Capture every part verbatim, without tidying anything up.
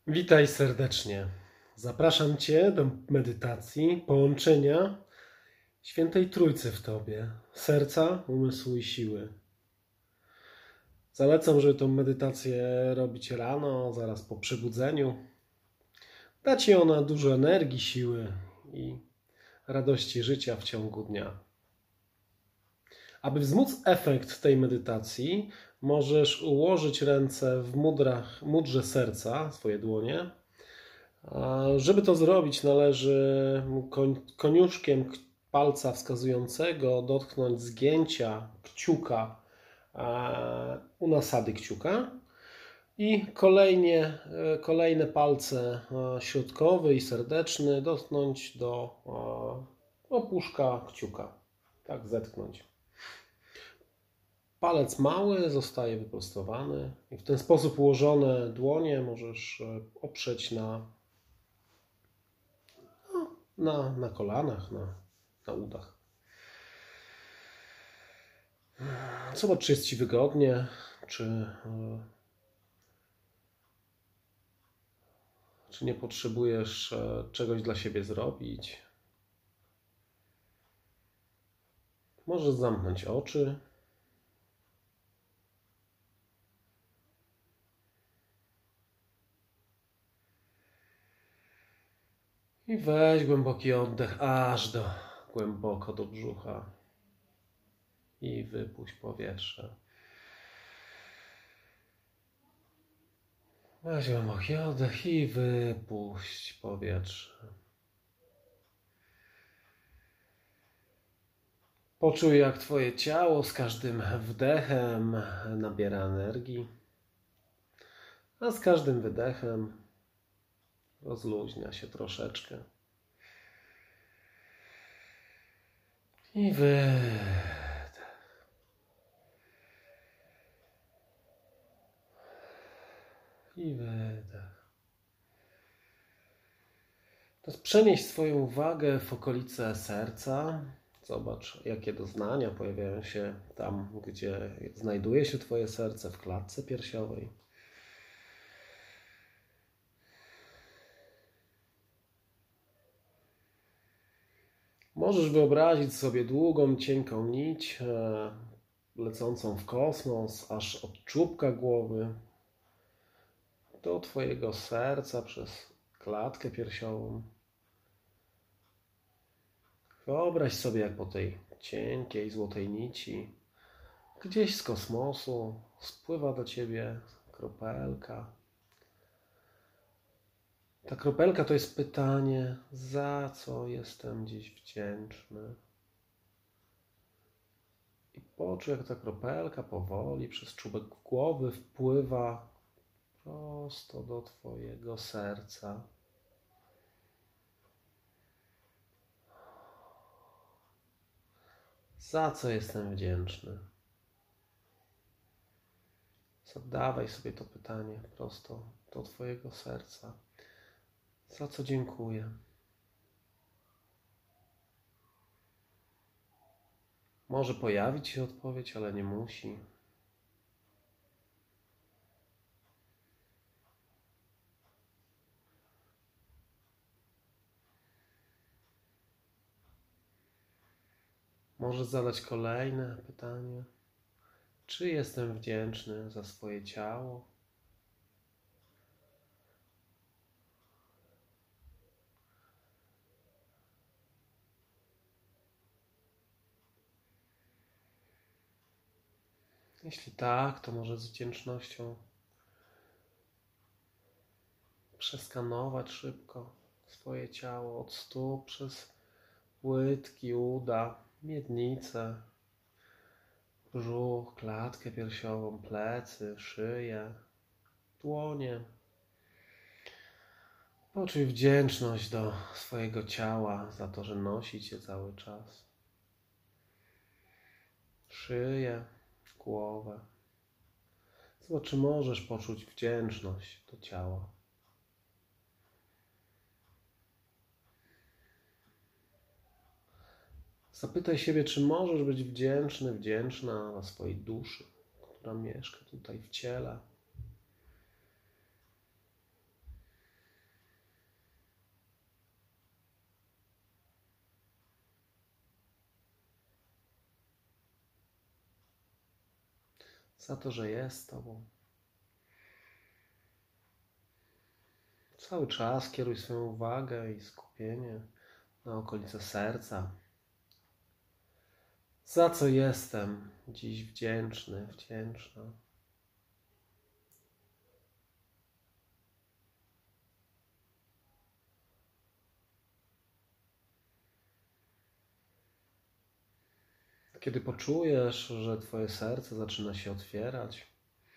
Witaj serdecznie. Zapraszam Cię do medytacji, połączenia Świętej Trójcy w Tobie, serca, umysłu i siły. Zalecam, żeby tę medytację robić rano, zaraz po przebudzeniu. Da Ci ona dużo energii, siły i radości życia w ciągu dnia. Aby wzmóc efekt tej medytacji, możesz ułożyć ręce w mudrach, mudrze serca, swoje dłonie. Żeby to zrobić, należy koniuszkiem palca wskazującego dotknąć zgięcia kciuka u nasady kciuka i kolejnie, kolejne palce środkowy i serdeczny dotknąć do opuszka kciuka. Tak zetknąć. Palec mały zostaje wyprostowany i w ten sposób ułożone dłonie możesz oprzeć na Na, na kolanach, na, na udach. Zobacz, czy jest Ci wygodnie, czy, czy nie potrzebujesz czegoś dla siebie zrobić. Możesz zamknąć oczy. I weź głęboki oddech aż do głęboko do brzucha. I wypuść powietrze. Weź głęboki oddech i wypuść powietrze. Poczuj, jak Twoje ciało z każdym wdechem nabiera energii, a z każdym wydechem rozluźnia się troszeczkę. I wydech. I wydech. Teraz przenieś swoją uwagę w okolice serca. Zobacz, jakie doznania pojawiają się tam, gdzie znajduje się Twoje serce, w klatce piersiowej. Możesz wyobrazić sobie długą, cienką nić lecącą w kosmos, aż od czubka głowy do Twojego serca przez klatkę piersiową. Wyobraź sobie, jak po tej cienkiej, złotej nici gdzieś z kosmosu spływa do Ciebie kropelka. Ta kropelka to jest pytanie, za co jestem dziś wdzięczny. I poczuj, jak ta kropelka powoli przez czubek głowy wpływa prosto do Twojego serca. Za co jestem wdzięczny? Zadawaj sobie to pytanie prosto do Twojego serca. Za co dziękuję? Może pojawić się odpowiedź, ale nie musi. Może zadać kolejne pytanie. Czy jestem wdzięczny za swoje ciało? Jeśli tak, to może z wdzięcznością przeskanować szybko swoje ciało od stóp przez łydki, uda, miednicę, brzuch, klatkę piersiową, plecy, szyję, dłonie. Poczuj wdzięczność do swojego ciała za to, że nosi Cię cały czas. Szyję, głowę. Zobacz, czy możesz poczuć wdzięczność do ciała. Zapytaj siebie, czy możesz być wdzięczny, wdzięczna dla swojej duszy, która mieszka tutaj w ciele. za to, że jest z Tobą. Cały czas kieruj swoją uwagę i skupienie na okolice serca. Za co jestem dziś wdzięczny, wdzięczna. Kiedy poczujesz, że Twoje serce zaczyna się otwierać,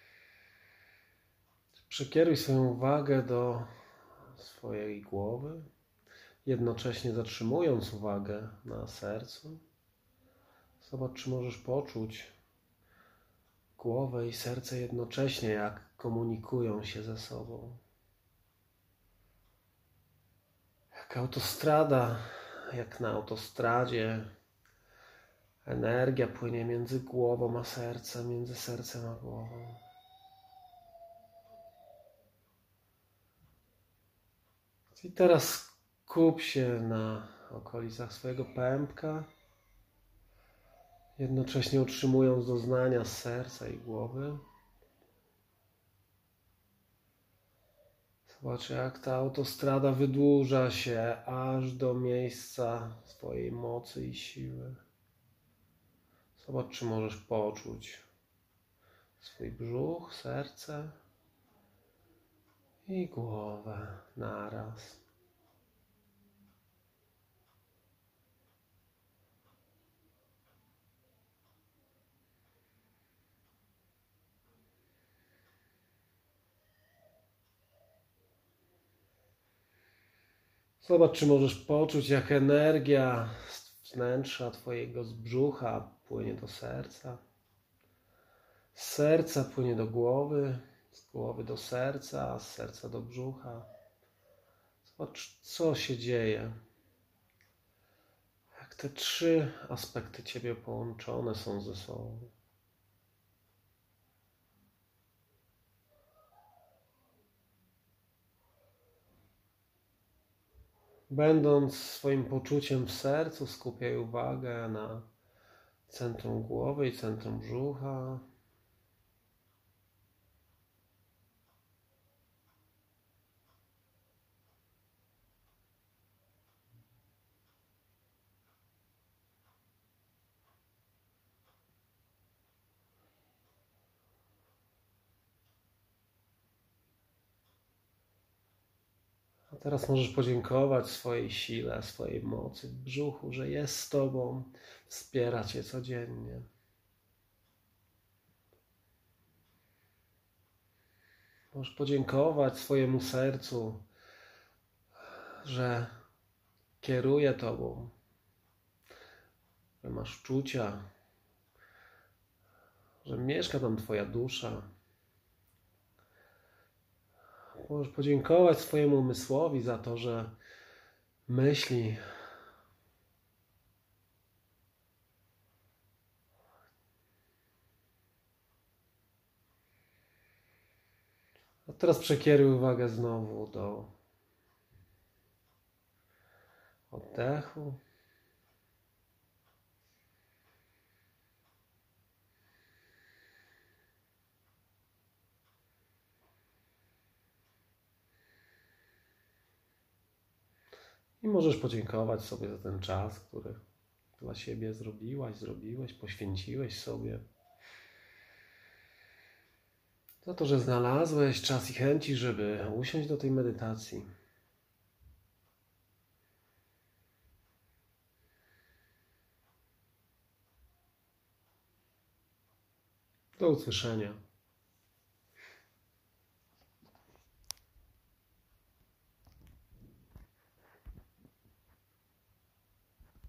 przekieruj swoją uwagę do swojej głowy, jednocześnie zatrzymując uwagę na sercu. Zobacz, czy możesz poczuć głowę i serce jednocześnie, jak komunikują się ze sobą. Jak autostrada, jak na autostradzie, energia płynie między głową a sercem, między sercem a głową. I teraz skup się na okolicach swojego pępka, jednocześnie utrzymując doznania z serca i głowy. Zobacz, jak ta autostrada wydłuża się aż do miejsca swojej mocy i siły. Zobacz, czy możesz poczuć swój brzuch, serce i głowę naraz. Zobacz, czy możesz poczuć, jak energia z wnętrza Twojego brzucha płynie do serca. Z serca płynie do głowy, z głowy do serca, a z serca do brzucha. Zobacz, co się dzieje. Jak te trzy aspekty Ciebie połączone są ze sobą. Będąc swoim poczuciem w sercu, skupiaj uwagę na centrum głowy i centrum brzucha. A teraz możesz podziękować swojej sile, swojej mocy w brzuchu, że jest z Tobą, wspiera Cię codziennie. Możesz podziękować swojemu sercu, że kieruje Tobą, że masz czucia, że mieszka tam Twoja dusza. Możesz podziękować swojemu umysłowi za to, że myśli. A teraz przekieruj uwagę znowu do oddechu. I możesz podziękować sobie za ten czas, który dla siebie zrobiłaś, zrobiłeś, poświęciłeś sobie. Za to, że znalazłeś czas i chęci, żeby usiąść do tej medytacji. Do usłyszenia.